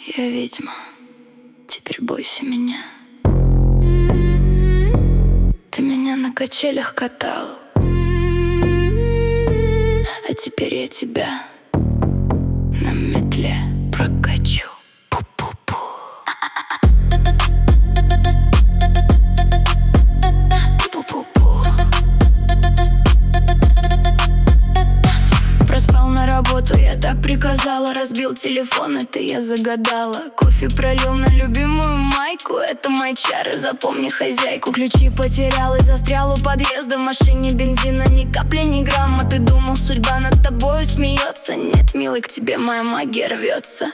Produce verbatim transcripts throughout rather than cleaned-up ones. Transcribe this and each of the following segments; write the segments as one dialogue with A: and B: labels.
A: Я ведьма, теперь бойся меня. Ты меня на качелях катал, а теперь я тебя на метле прокачу. Пу-пу-пу. Пу-пу-пу. Проспал на работу, я так приказала. Разбил телефон, это я загадала. Кофе пролил на любимую майку. Это мои чары, запомни хозяйку. Ключи потерял и застрял у подъезда. В машине бензина ни капли, ни грамма. Ты думал, судьба над тобой смеется? Нет, милый, к тебе моя магия рвется.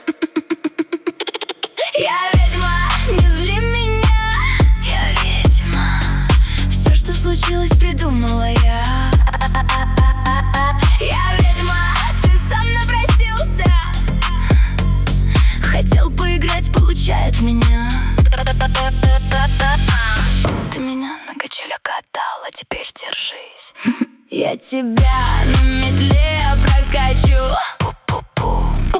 A: Я ведьма, не зли меня. Я ведьма, все, что случилось, придумала я. Я ведьма, ты сам напросился. Хотел поиграть, получает меня. Ты меня на качелях катал, а теперь держись. Я тебя на метле прокачу. Пу-пу-пу.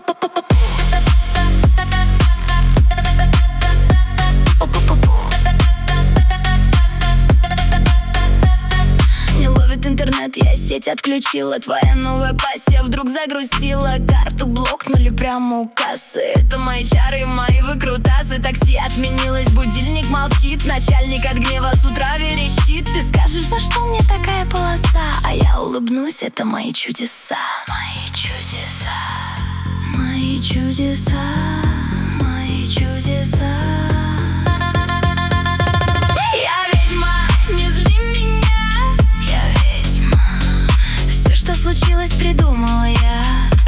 A: Не ловит интернет, я сеть отключила. Твоя новая пассия вдруг загрустила. Карту блокнули прямо у кассы. Это мои чары, мои выкрутасы. Такси отменилось, будильник молчит. Начальник от гнева с утра верещит. Ты скажешь, за что мне такая полоса? А я улыбнусь, это мои чудеса. Мои чудеса. Мои чудеса. Мои чудеса. Случилось, придумала я.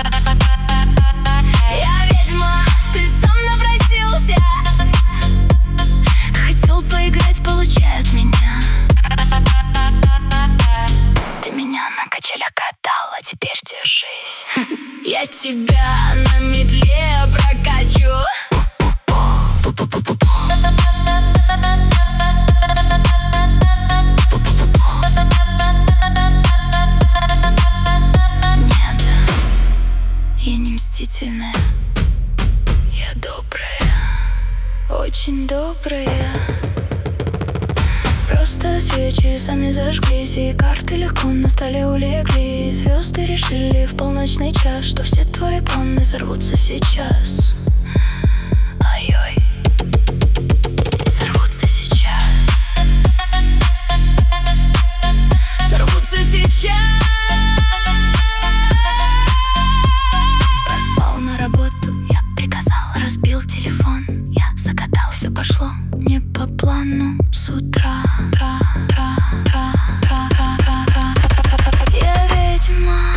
A: Я ведьма, ты сам напросился. Хотел поиграть, получает меня. Ты меня на качелях катал, а теперь держись. Я тебя на метле прокачу. Мстительная, я добрая, очень добрая. Просто свечи сами зажглись, и карты легко на столе улегли. Звезды решили в полночный час, что все твои планы сорвутся сейчас. Ай-ой, сорвутся сейчас. Сорвутся сейчас. Разбил телефон, я закатал, все пошло не по плану с утра. Ра, ра, ра, ра, ра, ра, ра. Я ведьма,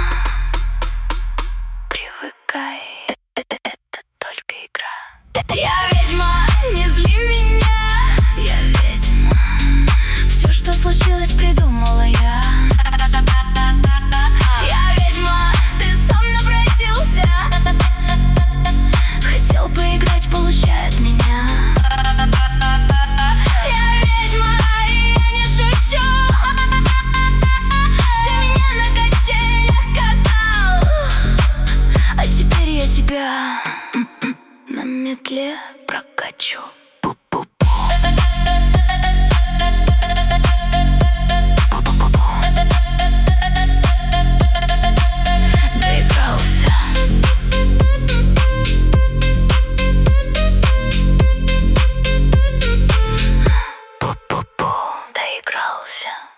A: привыкай, это только игра. Я ведьма, не зли меня. Я ведьма, все, что случилось, придумала я. Я ведьма, ты сам напросился. Хотел поиграть, получает меня. Я ведьма, и я не шучу. Ты меня на качелях катал, а теперь я тебя на метле прокачу. Доигрался. Доигрался.